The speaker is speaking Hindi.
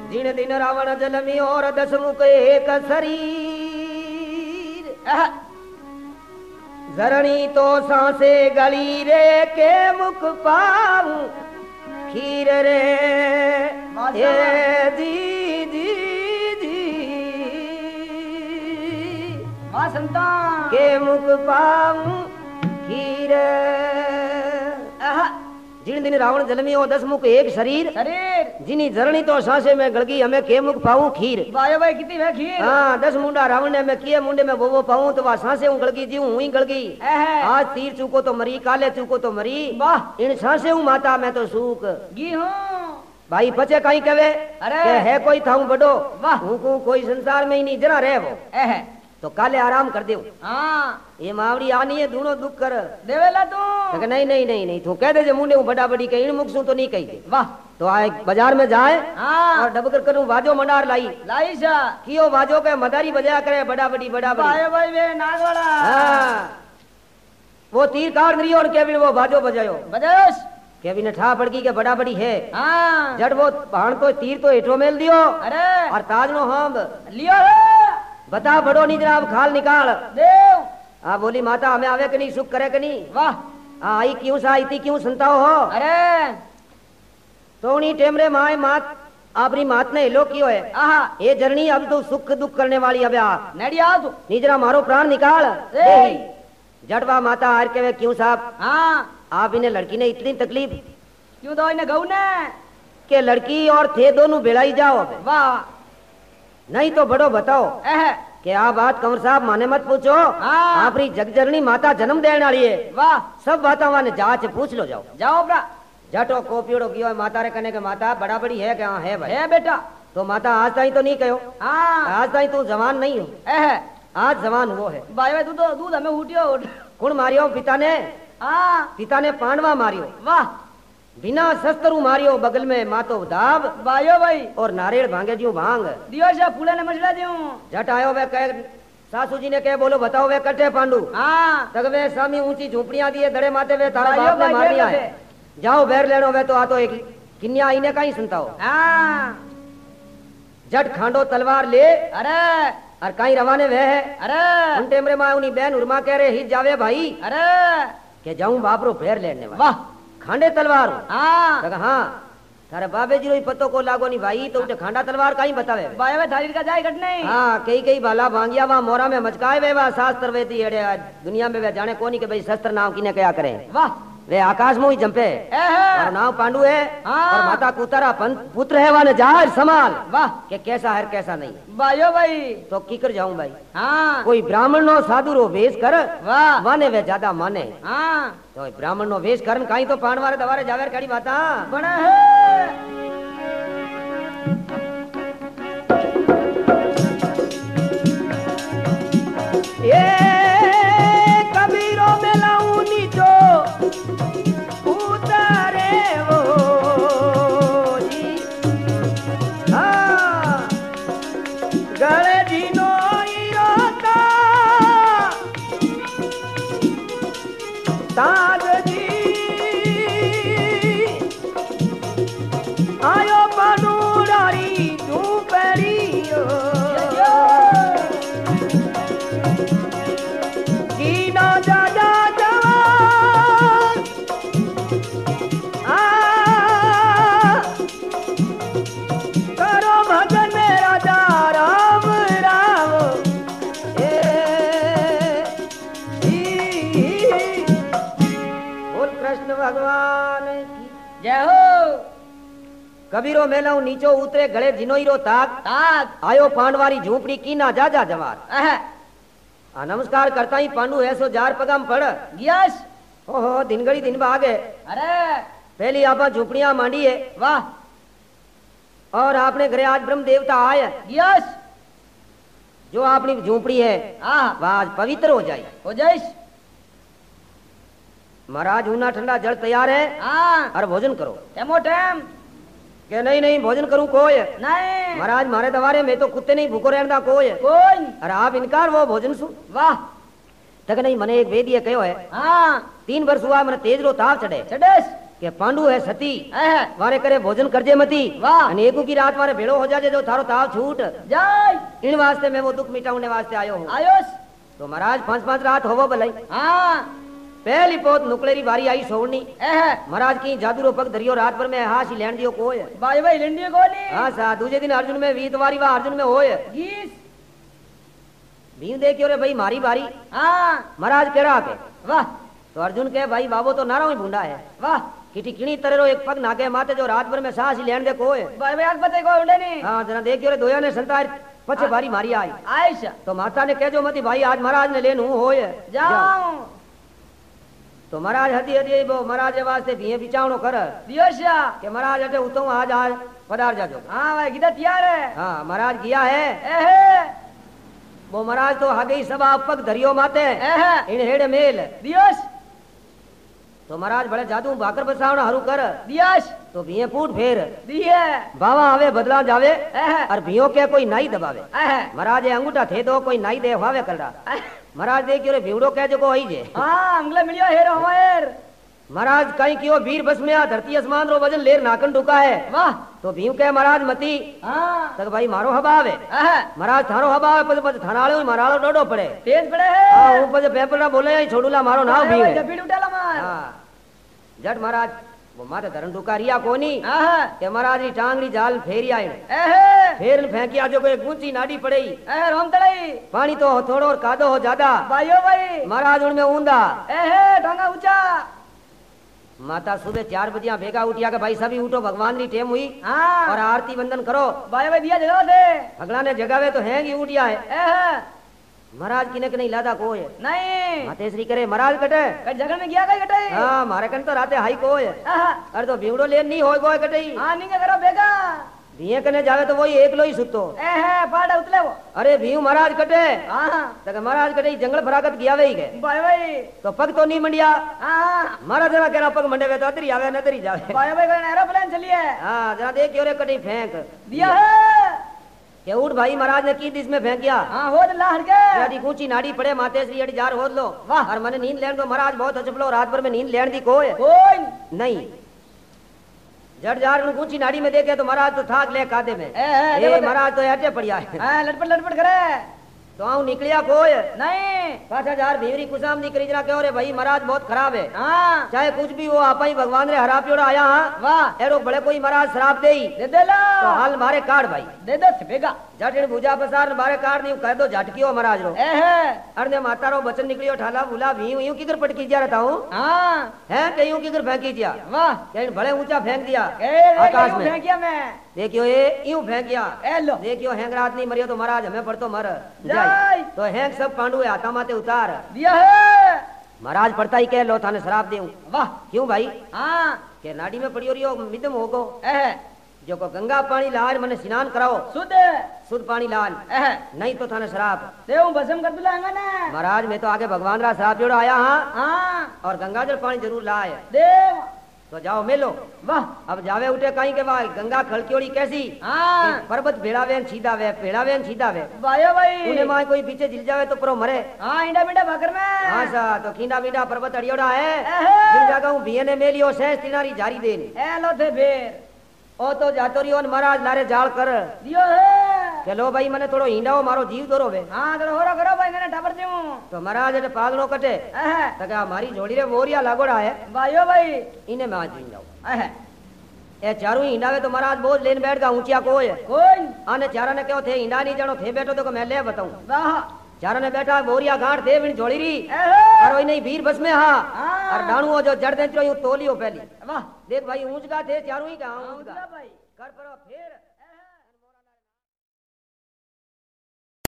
जिन दिन रावण जलमी और 10 मुख एक शरीर धरणी तो सांसे गली रे के मुख पाऊं खीर रे ये जी जी मां संतान के मुख पाऊं खीर जिन दिन रावण जलमी हो 10 मुख एक शरीर जिनी धरणी तो सांसे में गलगी हमें के मुख पाऊं खीर भाई कितनी है खीर। हाँ 10 मुंडा रावण ने मैं किए मुंडे में वो पाऊं तो वह सांसे हूँ गलगी जी हूँ गलगी आज तीर चूको तो मरी काले चूको तो मरी वाह इन सांसे हूँ माता मैं तो सूख गी हूँ भाई बचे कहीं कवे अरे है कोई था बड़ो वाह हूँ कोई संसार में ही नहीं जरा रहे वो तो काले आराम कर दे ये मावड़ी आनी है दूनो दुख कर देवेला तू नहीं नहीं नहीं नहीं तू कह दे मुंडे हूँ बड़ा बड़ी कहीं मुख सू तो नहीं कही वाह तो आए बाजार में जाए और डबकर करूं बाजो मंडार लाई सा कियो बाजो के मदारी बजाया करे बड़ा बड़ी भाई वे नाग वाला वो तीर काट रही और केविन वो बाजो बजायो केविन ठा पड़की के बड़ा बड़ी है जड़ वो भाण तो तीर तो हेठो मेल दियो अरे और ताज नो हम लियो बता बड़ो नहीं जरा खाल निकाल देव बोली माता हमें आवे कि नहीं सुख करे कि नहीं वाह आई क्यों सा आई क्यों सुनता हो अरे तो नहीं टेमरे माए मात आपरी मात ने हेलो कियो है ये जर्नी अब तो सुख दुख करने वाली अब नड़िया तू निजरा मारो प्राण निकाल जटवा माता हार के वे क्यों साहब आप इन्हें लड़की ने इतनी तकलीफ क्यों दो इन्हें गऊ ने के लड़की और थे दोनों बेड़ाई जाओ वाह नहीं तो बड़ो बताओ कि आप बात कंवर साहब माने मत पूछो आपरी जगजरनी माता जन्म देने वाली है वाह सब बातों माने जांच पूछ लो जाओ अपना जटो कोपियोड़ो कियो माता रे कने के माता बड़ा बड़ी है क्या है भाई है बेटा तो माता आज ताई तो नहीं कहो आज ताई तू जवान नहीं हो आज जवान वो है भाई तू तो दूध हमें उठियो कौन मारियो पिता ने पांडवा मारियो वाह बिना शस्त्रु मारियो बगल में मातो दाब भाई और नारियल भांगे जियो भांग दियो से फूले ने मछला दियो जट आयो वे कह सासू जी ने कहे बोलो बताओ वे कटे पांडु तक वे स्वामी ऊंची झोपड़ियां दिए दड़े माते वे तारा बाप ने मार दिया है जाओ बैर लेनो वे तो आ तो एक किन्या आईने का ही सुनता हो जट खांडो तलवार ले अरे और कहीं रवाने वे है अरे उन टेमरे माँ उन्हीं बहन उर्मा कह रहे हित जावे भाई अरे के जाऊं बापरो फेर लेने वाह खांडे तलवार तारे बाबे जी पतो को लागो नहीं भाई तो उठे खांडा तलवार का ही बतावे भाई वे थाली का जाए घट नहीं कई बाला भांगिया वहां मोरा में मचकाए वे वहां शास्त्र वेदी एड़े दुनिया में वे जाने कोनी के भाई शस्त्र नाम किने क्या करे वाह वे आकाश में ही जंपे और नाव पांडु है और माता कुतारा पुत्र है वाने जाहिर समाल वाह के कैसा है कैसा नहीं भाई तो की कर जाऊं भाई कोई ब्राह्मण नो साधु रो वेश कर वाह माने वे ज्यादा माने तो ब्राह्मण नो वेश करन कहीं तो पांडवारे दवारे जावेर कड़ी बाता बना है ये कबीरो में लाऊं नीचो उतारे वो जी गले जीनो इरोता ताज जी आयो बनूरारी झूपड़ियो कीना जाजा जवान करो भजन मेरा जा राम राम बोल कृष्ण भगवान की जय हो कबीरो मेलाऊ नीचो उतरे गले जिनोईरो ताक आयो पांडवारी झूपड़ी की ना जा जवार नमस्कार करता ही पांडु ऐसो जार पगम पड़ यस ओहो दिन घड़ी दिन भागे अरे पहली आप झूपड़ियां मांडी है वाह और आपने घरे आज ब्रह्म देवता आए यस जो आपनी झूपड़ी है वह आज पवित्र हो जाए महाराज ऊना ठंडा जल तैयार है और भोजन करो टेमो टेम के नहीं नहीं भोजन करूं कोई नहीं महाराज मारे दवारे में तो कुत्ते नहीं भूखो रहना कोई अरे आप इनकार वो भोजन सु वाह तक नहीं मने एक वेदिये कहो है 3 वर्ष हुआ मैंने तेज रो ताप चढ़े के पांडु है सती है वारे करे भोजन करजे मती वाह। अने एकू की रात मारे भेड़ो हो जाजे जो थारो ताव छूट जय इन वास्ते मैं वो दुख मिटाउने वास्ते आयो हूँ। आयोस तो महाराज 5-5 रात होवो भलाई। हाँ पहली पोत नुकलेरी बारी आई सोवनी है महाराज की जादूरो पग धरियो रात भर में हाथ ही लेन दियो कोय। भाई भाई लिंडी गोली हाँ सा दूजे दिन अर्जुन में वीत वारी वा अर्जुन में होय गीस भीम देखियो रे भाई मारी बारी हाँ महाराज कह रहा के वाह तो अर्जुन के भाई बाबो तो नारो ही भूंडा है वाह किटी किणी तरह रो एक पग नाके माते जो रात भर में सांस ही लेन दे कोय। भाई भाई आग पते को उड़े नहीं हाँ जना देखियो रे दोया ने संतार पछे बारी मारी आई आयशा तो माता ने कहजो मती भाई आज महाराज ने लेन हूं होय जाओ तो महाराज हदी हदी वो महाराज के वास्ते भीए बिचावणो कर दियोशा के महाराज अटे उतो आज आज पधार जाजो। हाँ भाई गीता तैयार है हाँ महाराज किया है एहे वो महाराज तो आगे ही सब आप पग धरियो माते एहे इन हेड मेल दियोश तो महाराज बड़े जादू भाकर बसावना हरू कर दियोश तो भीए फूट फेर दिए बाबा आवे बदला जावे एहे और भीओ के कोई नाई दबावे एहे महाराज ये अंगूठा थे दो कोई नाई दे हावे कर रहा महाराज देखियो रे भीवड़ो कह जो को आई जे हाँ अंगला मिलियो हेर होएर महाराज कहीं कियो वीर बस में आ धरती आसमान रो वजन लेर नाकन ढुका है वाह तो भीम कह महाराज मती हाँ तक भाई मारो हबावे एहे महाराज थारो हबावे पछ थानाले मारालो डोडो पड़े तेज पड़े हां है ऊपर पेपर ना बोले आई छोड़ूला मारो नाव अरे भीम भाई है। जपीट उठाला मार हां जट महाराज वो माथे धरन ढुका रिया कोनी हाँ के महाराज री टांगड़ी जाल फेरी आई एहे फेर फेंकी आजो कोई ऊंची नाडी पड़ई एहे रोम तड़ई पानी तो थोड़ो और कादो हो ज्यादा भाइयों भाई महाराज उनमें ऊंदा एहे ढंगा ऊंचा माता सुबह 4 बजे भेगा उठिया के भाई सभी उठो भगवान री टेम हुई हाँ और आरती वंदन करो भाई भाई दिया जगह दे अगला ने जगावे तो हैंगी उठिया है एहे महाराज किने के नहीं लादा कोय नहीं मातेश्री करे महाराज कटे कई जगह में गया कई कटई हाँ मारे कन तो राते हाई कोय आहा अरे तो भीवड़ो लेन नहीं होय कोय कटई हाँ निंगे करो बेगा भीए कने जावे तो वही एकलो ही सुतो एहे पाड़ा उतले वो अरे भीव महाराज कटे हाँ तक महाराज कटे जंगल फरागत गया वे ही गए भाई भाई तो पग तो नहीं मंडिया हाँ महाराज जरा कह रहा पग मंडे वे तो अदरी आवे नदरी जावे भाई भाई कहीं एरोप्लेन चलिए हाँ जरा देखियो रे कटी फेंक दिया है के उठ भाई महाराज ने की दिस में फेंक गया हाँ हो लहर के अड़ी ऊंची नाड़ी पड़े मातेश्री अड़ी जार होद लो वाह और मने नींद लेन दो महाराज बहुत अचपलो रात भर में नींद लेन दी कोय कोई नहीं जड़ जार ऊंची नाड़ी में देखे तो महाराज तो थाक ले कादे में देखो महाराज तो हटे पड़िया है हाँ लटपट करे तो आऊं निकलिया कोय नहीं पाछा जार भीवरी कुसाम निकली जना कहो रे भाई महाराज बहुत खराब है हाँ चाहे कुछ भी हो आपा ही भगवान रे हरा पियोड़ा आया हाँ वाह एरो बड़े कोई महाराज शराब दे ही दे दे लो तो हाल मारे काट भाई दे दो बेगा जट भुजा पसार मारे काट नहीं कह दो झटकियो महाराज रो एहे अरे माता रो बचन निकलियो ठाला बुला भी यूं किधर पटकी जा रहता हूँ हाँ है कि यूं किधर फेंकी दिया वाह कहीं बड़े ऊंचा फेंक दिया आकाश आकाश में में फेंकिया मैं देखियो ये यूं फेंक दिया ए लो देखियो हैंगरात नहीं मरियो तो महाराज हमें पड़तो मर जय। जाए तो हैंग सब पांडु है आता माते उतार दिया है महाराज पड़ता ही कह लो थाने शराब देऊं वाह क्यों भाई हाँ के नाड़ी में पड़ी हो रही हो मिदम होगो एहे जो को गंगा पानी लाल मने स्नान कराओ शुद्ध पानी लाल एहे नहीं तो थाने शराब देव भस्म कर दुलांगा ना महाराज मैं तो आगे भगवान रा शराब जोड़ा आया हाँ हाँ और गंगा जल पानी जरूर लाए देव तो जाओ मेलो वाह अब जावे उठे कहीं के भाई गंगा खलक्योड़ी कैसी हाँ पर्वत भेड़ावे सीधा वे भेड़ावे सीधा वे भाइयों भाई उन्हें माँ कोई पीछे जिल जावे तो परो मरे हाँ इंडा बिंडा भाकर में हाँ सा तो खींडा बीडा पर्वत अड़ियोड़ा है एहे। जिन जगह हूँ बिये ने मेलियो सहज तिनारी जारी देन ए लो थे बेर ओ तो जातो रियो न महाराज लारे जाल कर दियो है के लो भाई मने थोड़ो हिंडाओ मारो जीव दोरो वे हाँ तो हो रहा करो भाई मैंने टाबर दूं तो महाराज अटे पागलो कटे एहे तो क्या हमारी जोड़ी रे वोरिया लागोड़ा है भाइयों भाई इन्हें मैं आज हिंडाओ एहे ए चारू ही हिंडावे तो महाराज बोझ लेन बैठ गा ऊंचिया कोई कोई आने चारा ने क्यों थे हिंडा नहीं जानो थे बैठो तो मैं ले बताऊं वाह चारा ने बैठा बोरिया गांठ थे बिन जोड़ी री एहे और नहीं वीर बस में हाँ हाँ। और डाणू जो जड़ दे यूं तोलियो पहली वाह देख भाई ऊंच गा थे चारू ही का ऊंच गा भाई कर पर फिर